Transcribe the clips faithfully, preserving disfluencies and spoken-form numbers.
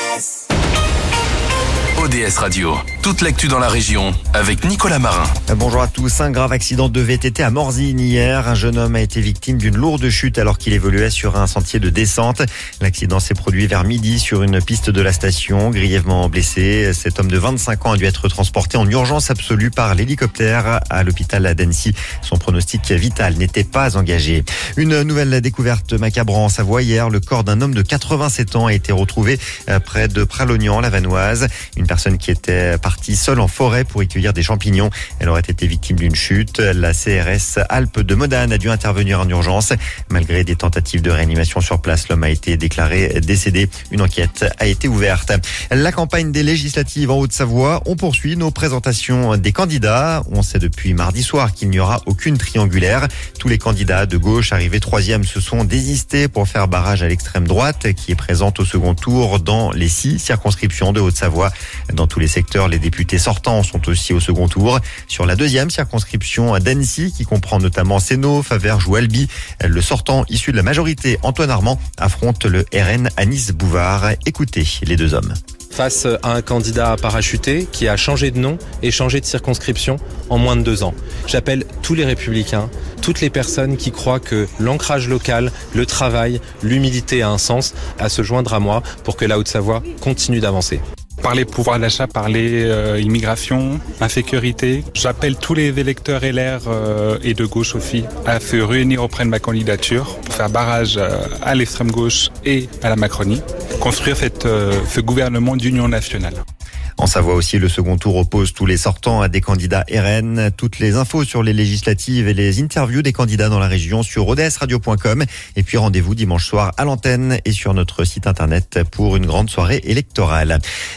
S. O D S Radio, toute l'actu dans la région avec Nicolas Marin. Bonjour à tous. Un grave accident de V T T à Morzine hier. Un jeune homme a été victime d'une lourde chute alors qu'il évoluait sur un sentier de descente. L'accident s'est produit vers midi sur une piste de la station. Grièvement blessé, cet homme de vingt-cinq ans a dû être transporté en urgence absolue par l'hélicoptère à l'hôpital d'Annecy. Son pronostic vital n'était pas engagé. Une nouvelle découverte macabre en Savoie hier. Le corps d'un homme de quatre-vingt-sept ans a été retrouvé près de Pralognan, la Vanoise. Une personne qui était partie seule en forêt pour y cueillir des champignons. Elle aurait été victime d'une chute. La C R S Alpes de Modane a dû intervenir en urgence. Malgré des tentatives de réanimation sur place, l'homme a été déclaré décédé. Une enquête a été ouverte. La campagne des législatives en Haute-Savoie, on poursuit nos présentations des candidats. On sait depuis mardi soir qu'il n'y aura aucune triangulaire. Tous les candidats de gauche arrivés troisième se sont désistés pour faire barrage à l'extrême droite qui est présente au second tour dans les six circonscriptions de Haute-Savoie. Dans tous les secteurs, les députés sortants sont aussi au second tour. Sur la deuxième circonscription d'Annecy, qui comprend notamment Sénaux, Faverges ou Albi, le sortant issu de la majorité, Antoine Armand, affronte le R N Anis Bouvard. Écoutez les deux hommes. Face à un candidat parachuté qui a changé de nom et changé de circonscription en moins de deux ans. J'appelle tous les républicains, toutes les personnes qui croient que l'ancrage local, le travail, l'humilité a un sens, à se joindre à moi pour que la Haute-Savoie continue d'avancer. Parler pouvoir d'achat, parler euh, immigration, insécurité. J'appelle tous les électeurs L R euh, et de gauche aussi à se réunir auprès de ma candidature pour faire barrage euh, à l'extrême gauche et à la Macronie, construire cette, euh, ce gouvernement d'union nationale. En Savoie aussi, le second tour oppose tous les sortants à des candidats R N. Toutes les infos sur les législatives et les interviews des candidats dans la région sur o d s radio point com. Et puis rendez-vous dimanche soir à l'antenne et sur notre site internet pour une grande soirée électorale.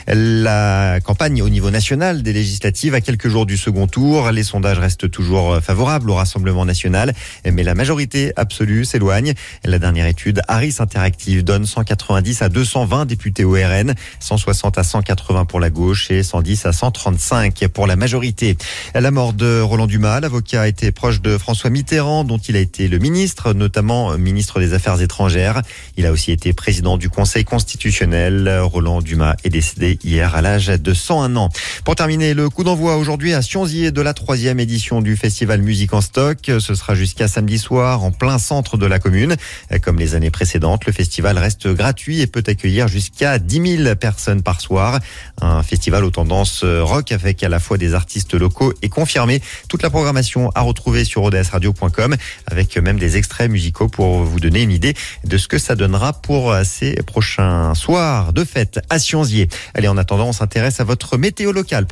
La campagne au niveau national des législatives à quelques jours du second tour. Les sondages restent toujours favorables au Rassemblement national, mais la majorité absolue s'éloigne. La dernière étude Harris Interactive donne cent quatre-vingt-dix à deux cent vingt députés au R N, cent soixante à cent quatre-vingts pour la gauche et cent dix à cent trente-cinq pour la majorité. La mort de Roland Dumas, l'avocat était proche de François Mitterrand, dont il a été le ministre, notamment ministre des Affaires étrangères. Il a aussi été président du Conseil constitutionnel. Roland Dumas est décédé hier à l'âge de cent un ans. Pour terminer, le coup d'envoi aujourd'hui à Sionzier de la troisième édition du festival Musique en Stock. Ce sera jusqu'à samedi soir en plein centre de la commune. Comme les années précédentes, le festival reste gratuit et peut accueillir jusqu'à dix mille personnes par soir. Un festival aux tendances rock avec à la fois des artistes locaux et confirmés. Toute la programmation à retrouver sur o d s radio point com avec même des extraits musicaux pour vous donner une idée de ce que ça donnera pour ces prochains soirs de fête à Sionzier. Allez, en attendant, on s'intéresse à votre météo locale.